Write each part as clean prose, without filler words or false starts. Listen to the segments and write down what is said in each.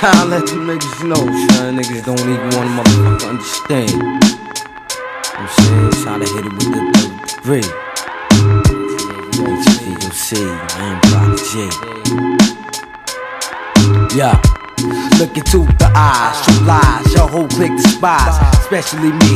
trying to let them niggas know, son. Niggas don't even want to motherfucker understand. You know what I'm saying? Trying to hit it with the degree. HBOC, man, Block J. Yeah. Look into the eyes, true lies, your whole clique despise, especially me,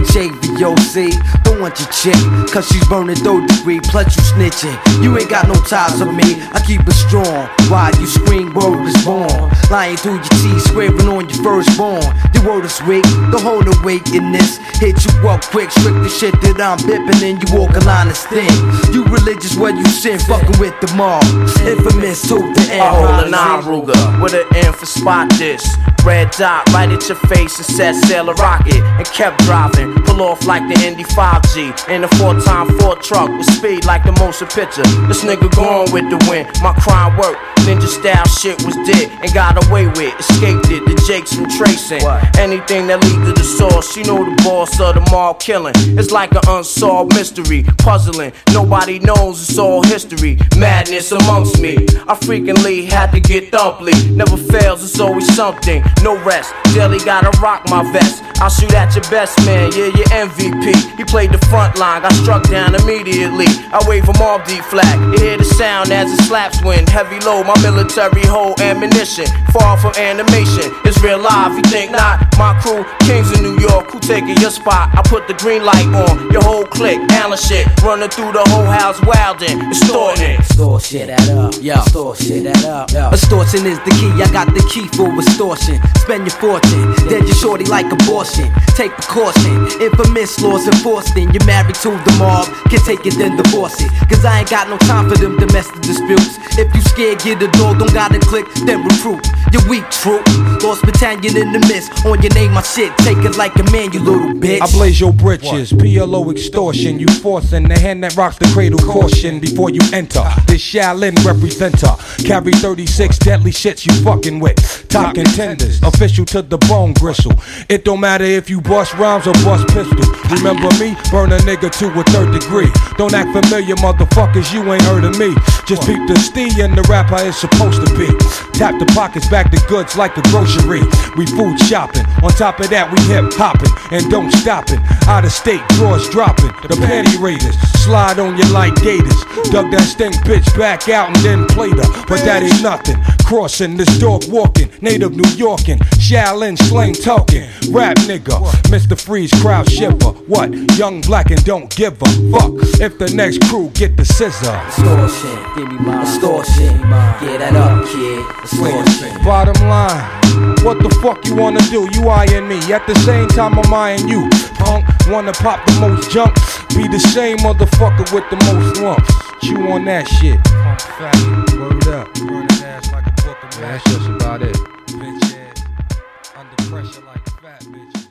HAVOC. Don't want your chick, cause she's burning third degree, plus you snitching. You ain't got no ties on me, I keep it strong. Why you scream, word is born. Lying through your teeth, swearing on your firstborn. Your word is weak, don't hold the weight in this. Hit you up quick, strict the shit that I'm bipping, and you walk a line of sting. You religious where you sin, fucking with the mob. Infamous to the end. I hold an eye Ruger with an N for spot this. Red dot right at your face and set sail a rocket and kept driving. Pull off like the Indy 5G in a 4x4 truck with speed like the motion picture. This nigga going with the wind. My crime work. Ninja style shit was dead and got away with. Escaped it. The Jakes from tracing. Anything that lead to the source. You know the boss of the mall killing. It's like an unsolved mystery. Puzzling. Nobody knows. It's all history. Madness amongst me. I frequently had to get thumply. Never fails. It's always something. No rest, daily gotta rock my vest. I'll shoot at your best man, yeah, your MVP. He played the front line, got struck down immediately. I wave him off D flag. You hear the sound as it slaps wind. Heavy load, my military hold ammunition. Far from animation, it's real life, you think not? My crew, kings in New York, who taking your spot? I put the green light on, your whole clique, Allen shit. Running through the whole house wildin', extorting. Extortion, that up, yo. Extortion, that up, yo. Extortion is the key, I got the key for extortion. Spend your fortune, dead your shorty like abortion. Take precaution, infamous laws enforced in. You're married to the mob, can take it then divorce it. Cause I ain't got no time for them domestic disputes. If you scared, get a dog, don't gotta click, then recruit. You're weak, troop. Lost battalion in the mist. On your name, my shit, take it like a man, you little bitch. I blaze your britches, PLO extortion. You forcing the hand that rocks the cradle, caution before you enter. This Shaolin representer. Carry 36 deadly shits you fucking with. Top contenders, official to the bone gristle. It don't matter if you bust rhymes or bust pistols. Remember me? Burn a nigga to a third degree. Don't act familiar, motherfuckers, you ain't heard of me. Just peep the stee and the rapper is supposed to be. Tap the pockets, back the goods like a grocery. We food shopping, on top of that we hip hopping and don't stopping. Out of state, drawers dropping, the panty raiders slide on you like gators. Dug that stink bitch back out and then played her, but that ain't nothing. Crossing this dog walking, native New Yorkin, Shaolin slang talking, rap nigga, Mr. Freeze crowd shipper. What? Young black and don't give a fuck if the next crew get the scissor. Extortion, give me my extortion. Get that up, kid. Extortion. Bottom line, what the fuck you wanna do? You eyeing me, at the same time I'm eyeing you. Punk, wanna pop the most junk, be the same motherfucker with the most lumps. Chew on that shit. Punk faggot, word up. Burning ass like a book of that's just about it. Bitch ass, under pressure like fat bitch.